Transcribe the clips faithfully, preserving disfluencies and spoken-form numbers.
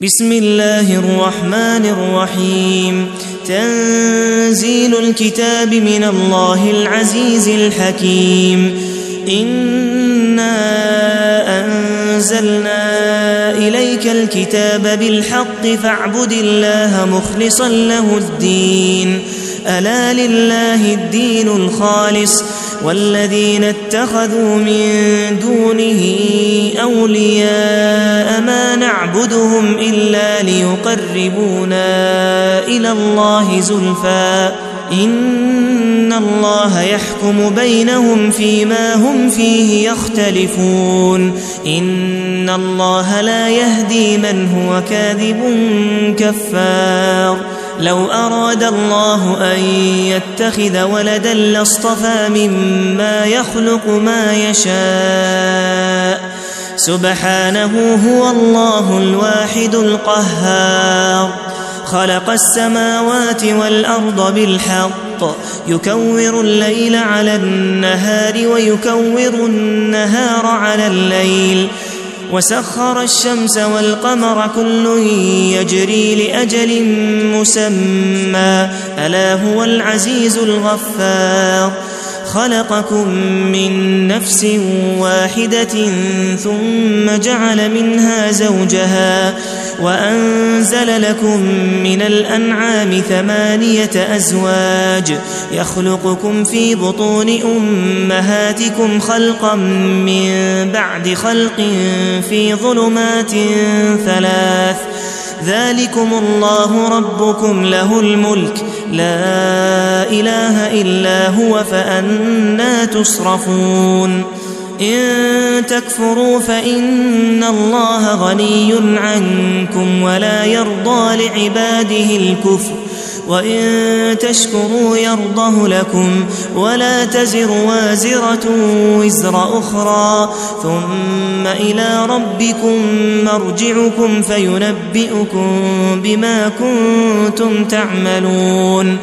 بسم الله الرحمن الرحيم تنزيل الكتاب من الله العزيز الحكيم إنا أنزلنا إليك الكتاب بالحق فاعبد الله مخلصا له الدين ألا لله الدين الخالص والذين اتخذوا من دونه أولياء ما نعبدهم إلا ليقربونا إلى الله زلفى إن الله يحكم بينهم فيما هم فيه يختلفون إن الله لا يهدي من هو كاذب كفار لو أراد الله أن يتخذ ولدا لاصطفى مما يخلق ما يشاء سبحانه هو الله الواحد القهار خلق السماوات والأرض بالحق يكور الليل على النهار ويكور النهار على الليل وسخر الشمس والقمر كل يجري لأجل مسمى ألا هو العزيز الغفار خلقكم من نفس واحدة ثم جعل منها زوجها وأنزل لكم من الأنعام ثمانية أزواج يخلقكم في بطون أمهاتكم خلقا من بعد خلق في ظلمات ثلاث ذلكم الله ربكم له الملك لا إله إلا هو فأنى تصرفون إن تكفروا فإن الله غني عنكم ولا يرضى لعباده الكفر وإن تشكروا يرضه لكم ولا تزر وازرة وزر أخرى ثم إلى ربكم مرجعكم فينبئكم بما كنتم تعملون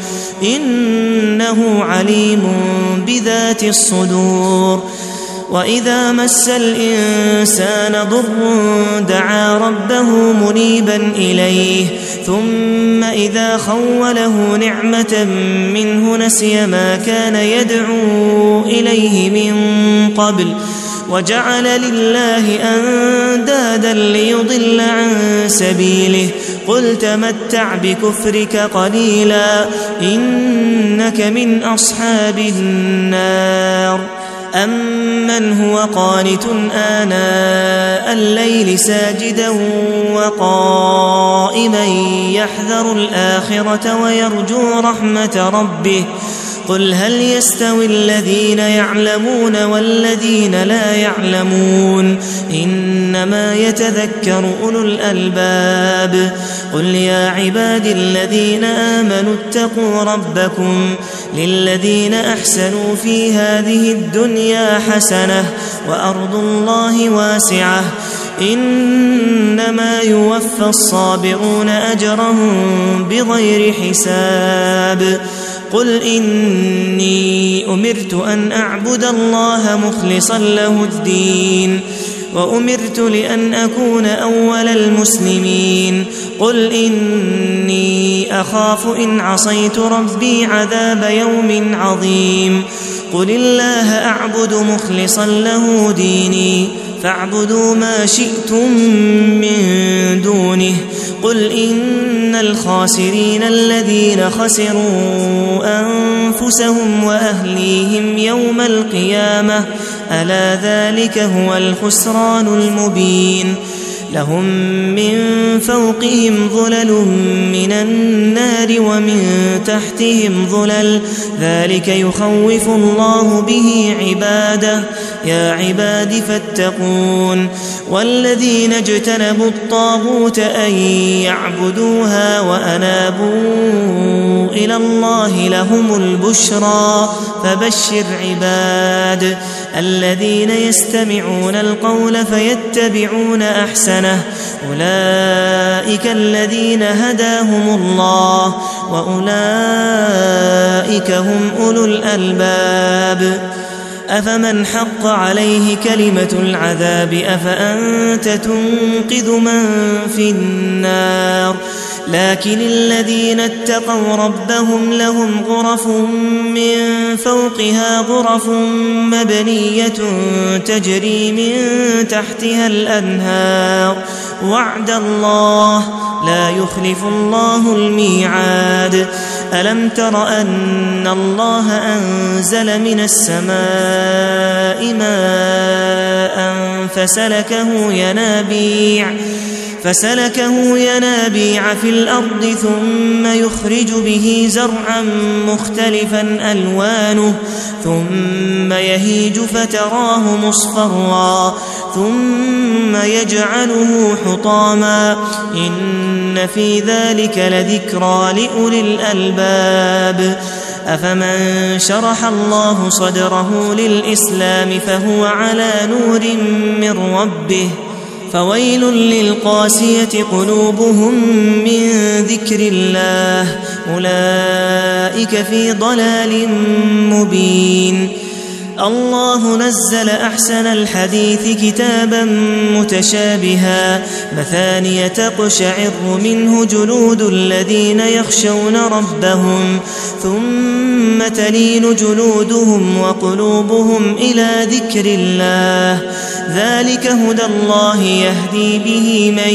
إنه عليم بذات الصدور وإذا مس الإنسان ضر دعا ربه منيبا إليه ثم إذا خوله نعمة منه نسي ما كان يدعو إليه من قبل وجعل لله أندادا ليضل عن سبيله قل تمتع بكفرك قليلا إنك من أصحاب النار أمن هو قانت آناء الليل ساجدا وقائما يحذر الآخرة ويرجو رحمة ربه قل هل يستوي الذين يعلمون والذين لا يعلمون إنما يتذكر أولو الألباب قل يا عباد الذين آمنوا اتقوا ربكم للذين أحسنوا في هذه الدنيا حسنة وأرض الله واسعة إنما يوفى الصابرون أجرهم بغير حساب قل إني أمرت أن أعبد الله مخلصا له الدين وأمرت لأن أكون أول المسلمين قل إني أخاف إن عصيت ربي عذاب يوم عظيم قل الله أعبد مخلصا له ديني فاعبدوا ما شئتم من دونه قل إن الخاسرين الذين خسروا أنفسهم وأهليهم يوم القيامة ألا ذلك هو الخسران المبين لهم من فوقهم ظلل من النار ومن تحتهم ظلل ذلك يخوف الله به عباده يا عباد فاتقون والذين اجتنبوا الطاغوت أن يعبدوها وأنابوا إلى الله لهم البشرى فبشر عباد الذين يستمعون القول فيتبعون أحسنه أولئك الذين هداهم الله وأولئك هم أولو الألباب أفمن حق عليه كلمة العذاب أفأنت تنقذ من في النار لكن الذين اتقوا ربهم لهم غرف من فوقها غرف مبنية تجري من تحتها الأنهار وعد الله لا يخلف الله الميعاد ألم تر أن الله أنزل من السماء ماء فسلكه ينابيع فسلكه ينابيع في الأرض ثم يخرج به زرعا مختلفا ألوانه ثم يهيج فتراه مصفرا ثم يجعله حطاما إن في ذلك لذكرى لأولي الألباب أفمن شرح الله صدره للإسلام فهو على نور من ربه فويل للقاسية قلوبهم من ذكر الله أولئك في ضلال مبين الله نزل أحسن الحديث كتابا متشابها مثانية تقشعر منه جلود الذين يخشون ربهم ثم تلين جلودهم وقلوبهم إلى ذكر الله ذلك هدى الله يهدي به من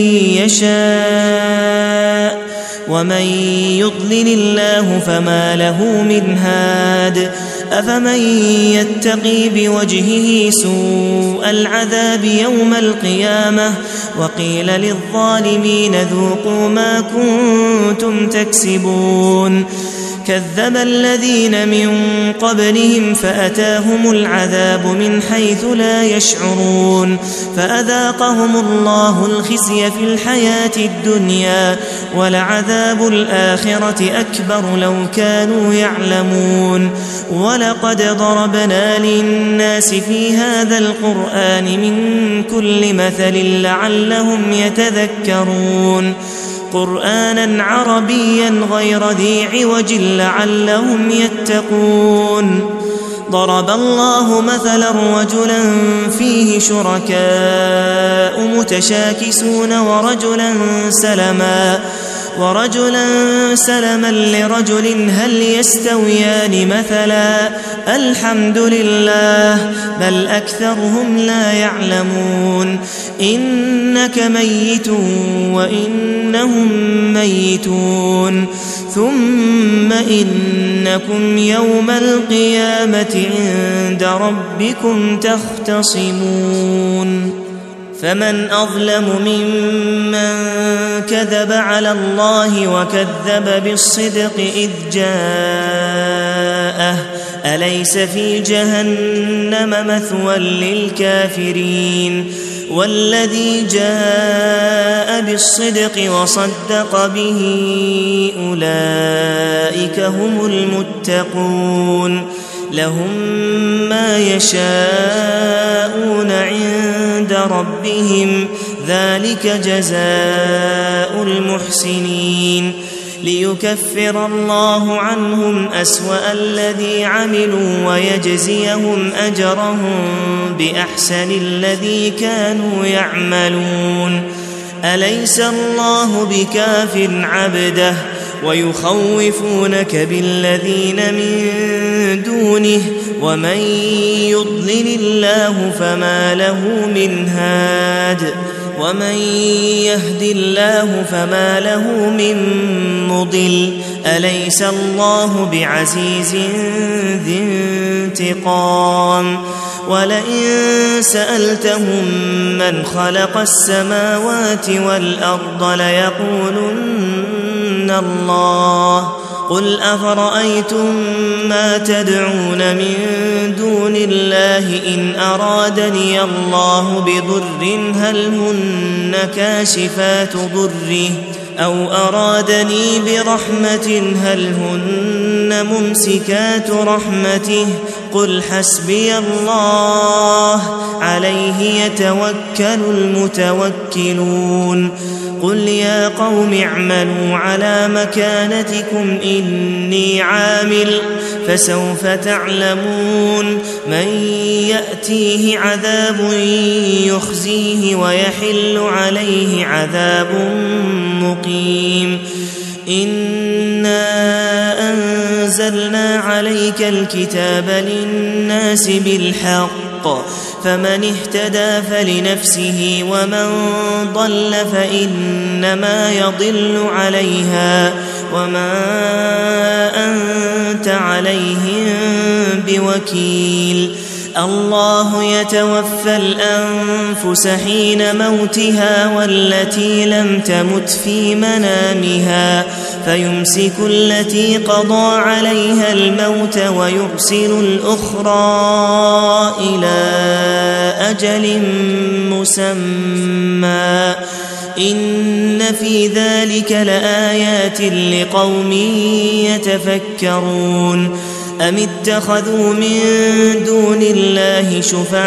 يشاء ومن يضلل الله فما له من هاد أفمن يتقي بوجهه سوء العذاب يوم القيامة وقيل للظالمين ذوقوا ما كنتم تكسبون كذب الذين من قبلهم فأتاهم العذاب من حيث لا يشعرون فأذاقهم الله الخزي في الحياة الدنيا ولعذاب الآخرة أكبر لو كانوا يعلمون ولقد ضربنا للناس في هذا القرآن من كل مثل لعلهم يتذكرون قرآنا عربيا غير ذي عوج لعلهم يتقون ضرب الله مثلا رجلا فيه شركاء متشاكسون ورجلا سلما ورجلا سلما لرجل هل يستويان مثلا الحمد لله بل أكثرهم لا يعلمون إنك ميت وإنهم ميتون ثم إنكم يوم القيامة عند ربكم تختصمون فمن أظلم ممن كذب على الله وكذب بالصدق إذ جاءه أليس في جهنم مثوى للكافرين والذي جاء بالصدق وصدق به أولئك هم المتقون لهم ما يشاءون عند ربهم ذلك جزاء المحسنين ليكفر الله عنهم أسوأ الذي عملوا ويجزيهم أجرهم بأحسن الذي كانوا يعملون أليس الله بكاف عبده ويخوفونك بالذين من دونه ومن يضلل الله فما له من هاد ومن يهد الله فما له من مضل أليس الله بعزيز ذي انتقام ولئن سألتهم من خلق السماوات والأرض ليقولن الله قل أفرأيتم ما تدعون من دون الله إن أرادني الله بضر هل هن كاشفات ضره أو أرادني برحمة هل هن ممسكات رحمته قل حسبي الله عليه يتوكل المتوكلون قل يا قوم اعملوا على مكانتكم إني عامل فسوف تعلمون من يأتيه عذاب يخزيه ويحل عليه عذاب مقيم إنا أنزلنا عليك الكتاب للناس بالحق فمن اهتدى فلنفسه ومن ضل فإنما يضل عليها وما أنت عليهم بوكيل الله يتوفى الأنفس حين موتها والتي لم تمت في منامها فيمسك التي قضى عليها الموت ويرسل الأخرى إلى أجل مسمى إن في ذلك لآيات لقوم يتفكرون أم اتخذوا من دون الله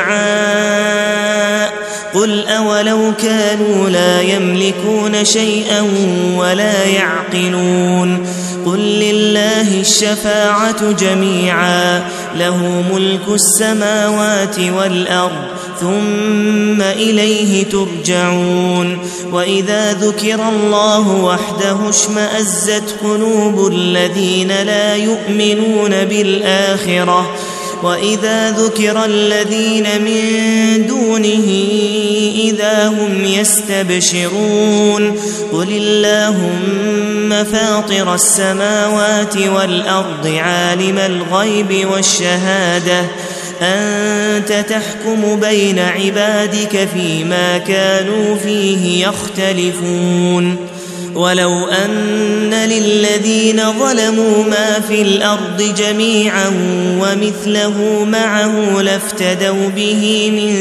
شفعاء قل أولو كانوا لا يملكون شيئا ولا يعقلون قل لله الشفاعة جميعا له ملك السماوات والأرض ثم إليه ترجعون وإذا ذكر الله وحده اشمأزت قلوب الذين لا يؤمنون بالآخرة وإذا ذكر الذين من دونه إذا هم يستبشرون قل اللهم فاطر السماوات والأرض عالم الغيب والشهادة أنت تحكم بين عبادك فيما كانوا فيه يختلفون ولو أن للذين ظلموا ما في الأرض جميعا ومثله معه لافتدوا به من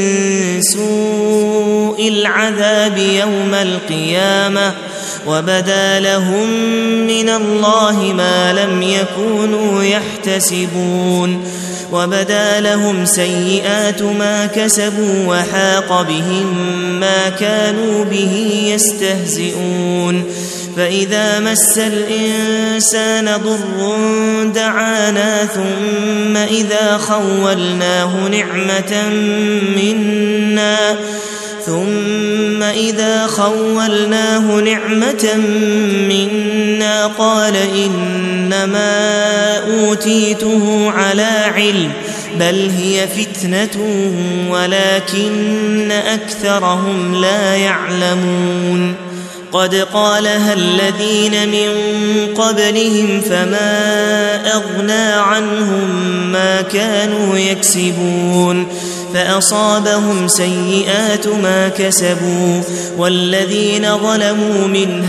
سوء العذاب يوم القيامة وبدا لهم من الله ما لم يكونوا يحتسبون وبدا لهم سيئات ما كسبوا وحاق بهم ما كانوا به يستهزئون فإذا مس الإنسان ضر دعانا ثم إذا خولناه نعمة منا ثم إذا خولناه نعمة منا قال إنما أوتيته على علم بل هي فتنة ولكن أكثرهم لا يعلمون قد قالها الذين من قبلهم فما أغنى عنهم ما كانوا يكسبون فأصابهم سيئات ما كسبوا والذين ظلموا من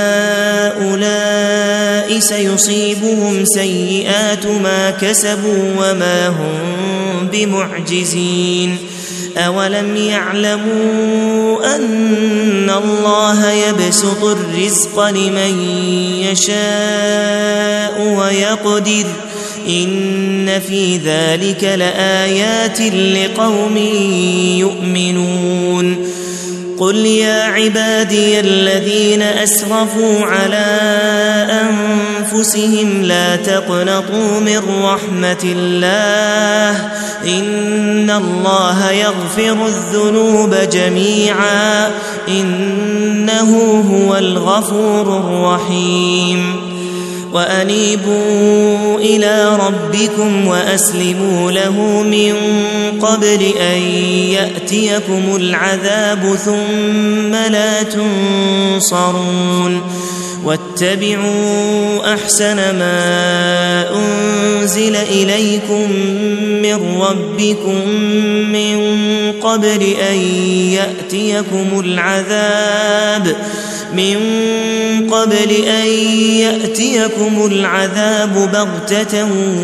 هؤلاء سيصيبهم سيئات ما كسبوا وما هم بمعجزين أولم يعلموا أن الله يبسط الرزق لمن يشاء ويقدر إن في ذلك لآيات لقوم يؤمنون قل يا عبادي الذين أسرفوا على أنفسهم لا تقنطوا من رحمة الله إن الله يغفر الذنوب جميعا إنه هو الغفور الرحيم وأنيبوا إلى ربكم وأسلموا له من قبل أن يأتيكم العذاب ثم لا تنصرون واتبعوا أحسن ما أنزل إليكم من ربكم من قبل أن يأتيكم العذاب من قبل أن يأتيكم العذاب بغتة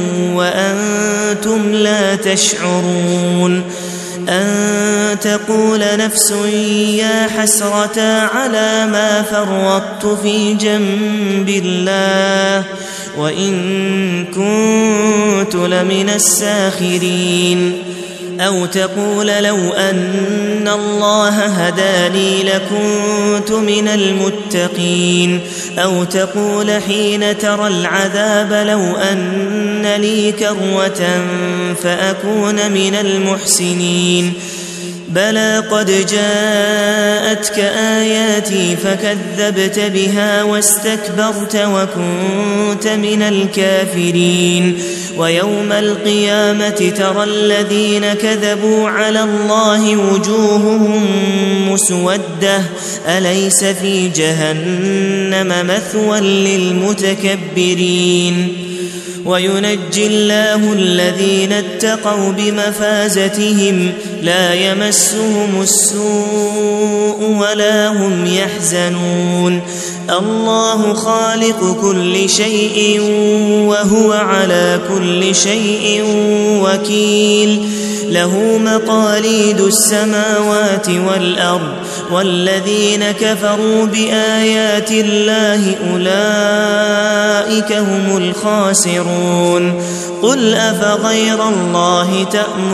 وأنتم لا تشعرون أن تقول نفس يا حسرة على ما فرطت في جنب الله وإن كنت لمن الساخرين أو تقول لو أن الله هداني لكنت من المتقين أو تقول حين ترى العذاب لو أن لي كروة فأكون من المحسنين بلى قد جاءتك آياتي فكذبت بها واستكبرت وكنت من الكافرين ويوم القيامة ترى الذين كذبوا على الله وجوههم مسودة أليس في جهنم مثوى للمتكبرين وينجي الله الذين اتقوا بمفازتهم لا يمسهم السوء ولا هم يحزنون الله خالق كل شيء وهو على كل شيء وكيل له مقاليد السماوات والأرض والذين كفروا بآيات الله أولئك هم الخاسرون قل أفغير الله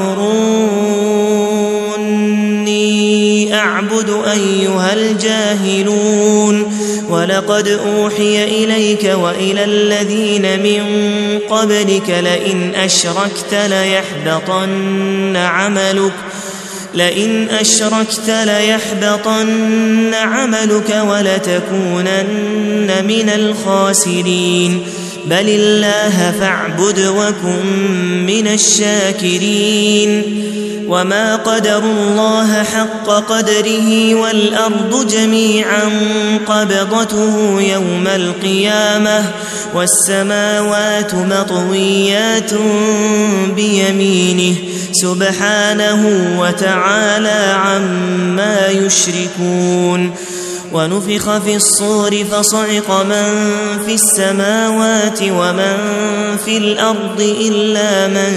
تأمروني أعبد أيها الجاهلون ولقد أوحي إليك وإلى الذين من قبلك لئن أشركت ليحبطن عملك لئن أشركت ليحبطن عملك ولتكونن من الخاسرين بل الله فاعبد وكن من الشاكرين وما قدروا الله حق قدره والأرض جميعا قبضته يوم القيامة والسماوات مطويات بيمينه سبحانه وتعالى عما يشركون ونفخ في الصور فصعق من في السماوات ومن في الأرض إلا من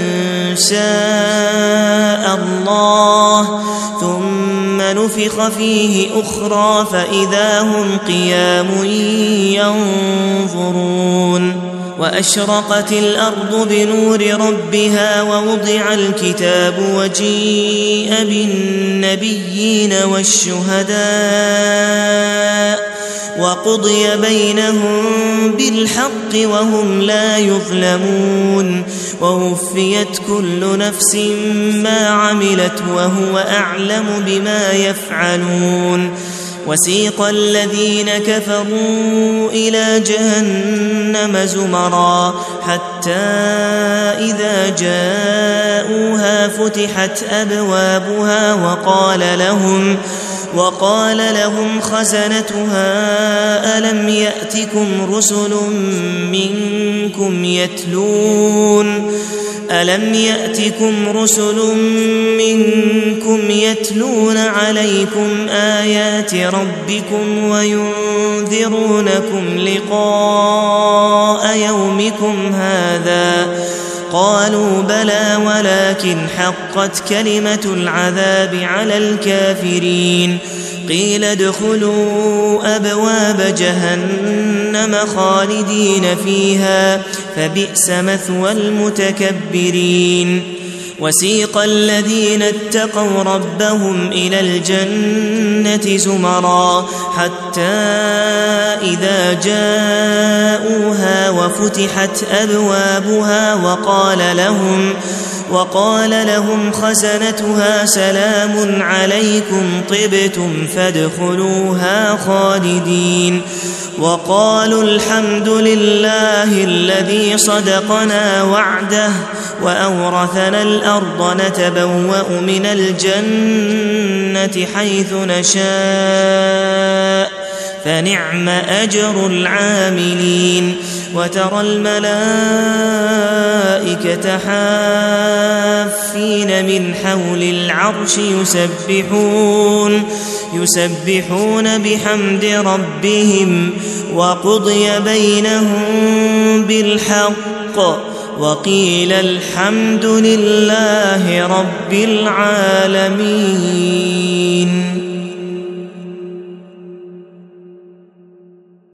شاء الله ثم نفخ فيه أخرى فإذا هم قيام ينظرون وأشرقت الأرض بنور ربها ووضع الكتاب وجيء بالنبيين والشهداء وقضي بينهم بالحق وهم لا يظلمون ووفيت كل نفس ما عملت وهو أعلم بما يفعلون وسيق الذين كفروا إلى جهنم زمرا حتى إذا جاءوها فتحت أبوابها وقال لهم وقال لهم خزنتها ألم يأتكم رسل منكم يتلون ألم يأتكم رسل منكم يتلون عليكم آيات ربكم وينذرونكم لقاء يومكم هذا قالوا بلى ولكن حقت كلمة العذاب على الكافرين قيل ادخلوا أبواب جهنم خالدين فيها فبئس مثوى المتكبرين وسيق الذين اتقوا ربهم إلى الجنة زمرا حتى إذا جاءوها وفتحت أبوابها وقال لهم وقال لهم خزنتها سلام عليكم طبتم فادخلوها خالدين وقالوا الحمد لله الذي صدقنا وعده وأورثنا الأرض نتبوأ من الجنة حيث نشاء فنعم أجر العاملين وترى الملائكة حافين من حول العرش يسبحون يسبحون بحمد ربهم وقضي بينهم بالحق وقيل الحمد لله رب العالمين.